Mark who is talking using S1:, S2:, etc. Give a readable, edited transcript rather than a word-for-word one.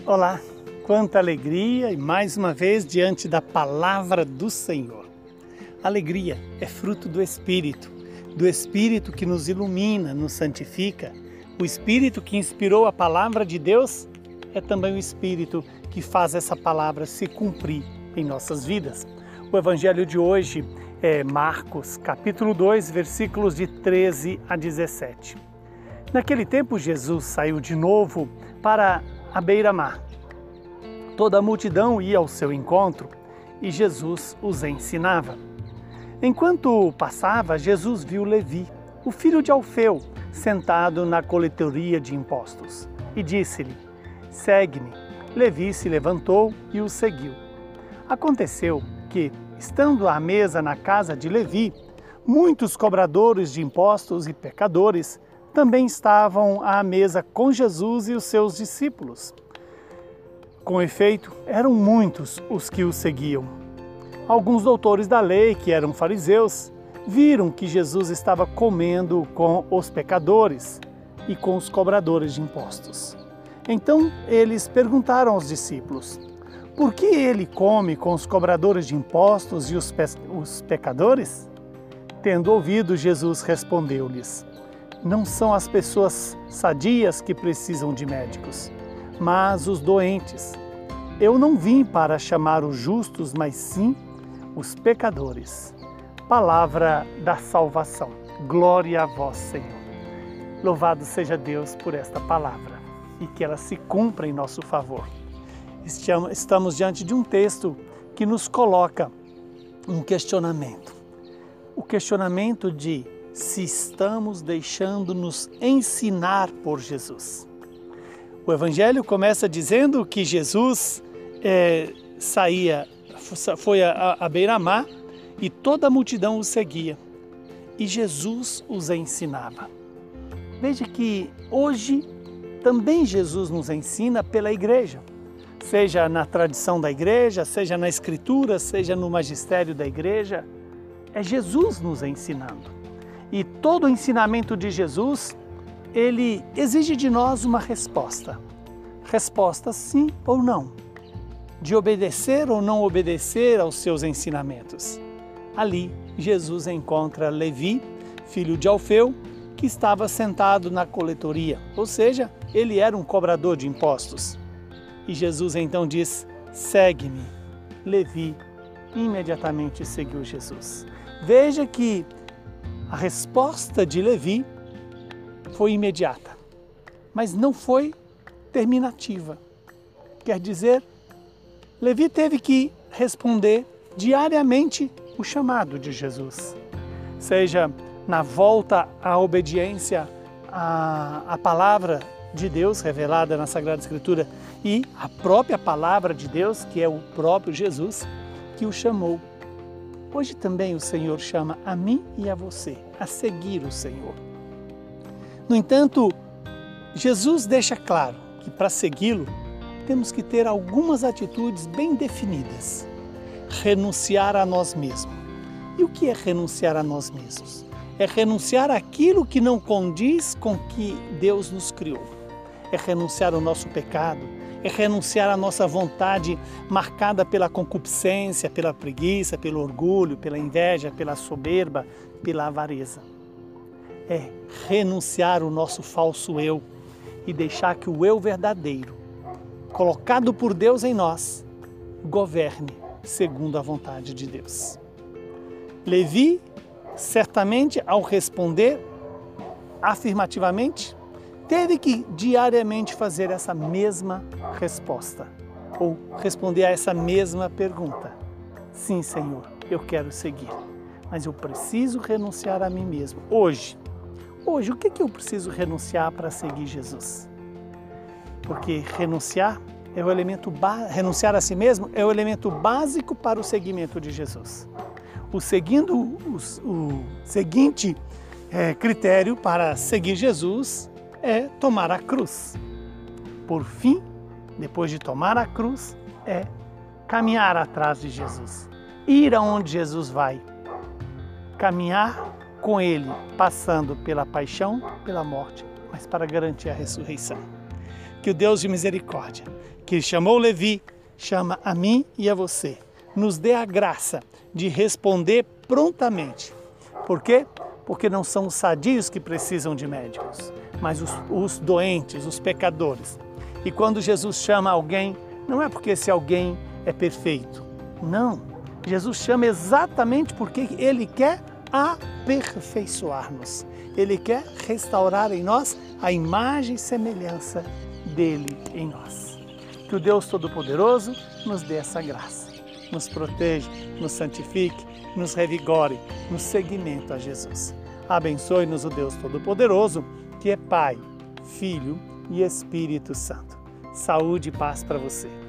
S1: Olá, quanta alegria e mais uma vez diante da palavra do Senhor. Alegria é fruto do Espírito que nos ilumina, nos santifica. O Espírito que inspirou a palavra de Deus é também o Espírito que faz essa palavra se cumprir em nossas vidas. O Evangelho de hoje é Marcos, capítulo 2, versículos de 13 a 17. Naquele tempo, Jesus saiu de novo para a beira-mar. Toda a multidão ia ao seu encontro e Jesus os ensinava. Enquanto passava, Jesus viu Levi, o filho de Alfeu, sentado na coletoria de impostos, e disse-lhe: "Segue-me." Levi se levantou e o seguiu. Aconteceu que, estando à mesa na casa de Levi, muitos cobradores de impostos e pecadores também estavam à mesa com Jesus e os seus discípulos. Com efeito, eram muitos os que o seguiam. Alguns doutores da lei, que eram fariseus, viram que Jesus estava comendo com os pecadores e com os cobradores de impostos. Então eles perguntaram aos discípulos: "Por que ele come com os cobradores de impostos e os pecadores?" Tendo ouvido, Jesus respondeu-lhes: "Não são as pessoas sadias que precisam de médicos, mas os doentes. Eu não vim para chamar os justos, mas sim os pecadores." Palavra da salvação. Glória a vós, Senhor. Louvado seja Deus por esta palavra e que ela se cumpra em nosso favor. Estamos diante de um texto que nos coloca um questionamento. O questionamento de se estamos deixando-nos ensinar por Jesus. O Evangelho começa dizendo que Jesus foi à beira-mar e toda a multidão o seguia. E Jesus os ensinava. Veja que hoje também Jesus nos ensina pela igreja. Seja na tradição da igreja, seja na escritura, seja no magistério da igreja, é Jesus nos ensinando. E todo o ensinamento de Jesus, ele exige de nós uma resposta. Resposta sim ou não. De obedecer ou não obedecer aos seus ensinamentos. Ali, Jesus encontra Levi, filho de Alfeu, que estava sentado na coletoria, ou seja, ele era um cobrador de impostos. E Jesus então diz: "Segue-me." Levi imediatamente seguiu Jesus. Veja que a resposta de Levi foi imediata, mas não foi terminativa. Quer dizer, Levi teve que responder diariamente o chamado de Jesus, seja na volta à obediência à palavra de Deus revelada na Sagrada Escritura e a própria palavra de Deus, que é o próprio Jesus, que o chamou. Hoje também o Senhor chama a mim e a você a seguir o Senhor. No entanto, Jesus deixa claro que para segui-lo temos que ter algumas atitudes bem definidas. Renunciar a nós mesmos. E o que é renunciar a nós mesmos? É renunciar àquilo que não condiz com que Deus nos criou. É renunciar ao nosso pecado, é renunciar à nossa vontade marcada pela concupiscência, pela preguiça, pelo orgulho, pela inveja, pela soberba, pela avareza. É renunciar o nosso falso eu e deixar que o eu verdadeiro, colocado por Deus em nós, governe segundo a vontade de Deus. Levi, certamente, ao responder afirmativamente, teve que diariamente fazer essa mesma resposta, ou responder a essa mesma pergunta. Sim, Senhor, eu quero seguir, mas eu preciso renunciar a mim mesmo. Hoje, o que eu preciso renunciar para seguir Jesus? Porque renunciar a si mesmo é o elemento básico para o seguimento de Jesus. O seguinte critério para seguir Jesus é tomar a cruz. Por fim, depois de tomar a cruz, é caminhar atrás de Jesus. Ir aonde Jesus vai. Caminhar com Ele, passando pela paixão, pela morte, mas para garantir a ressurreição. que o Deus de misericórdia, que chamou Levi, chama a mim e a você, nos dê a graça de responder prontamente. Por quê? Porque não são os sadios que precisam de médicos, mas os doentes, os pecadores. E quando Jesus chama alguém, não é porque esse alguém é perfeito. Não. Jesus chama exatamente porque Ele quer aperfeiçoar-nos. Ele quer restaurar em nós a imagem e semelhança dele em nós. Que o Deus Todo-Poderoso nos dê essa graça, nos proteja, nos santifique, nos revigore no seguimento a Jesus. Abençoe-nos o Deus Todo-Poderoso, que é Pai, Filho e Espírito Santo. Saúde e paz para você.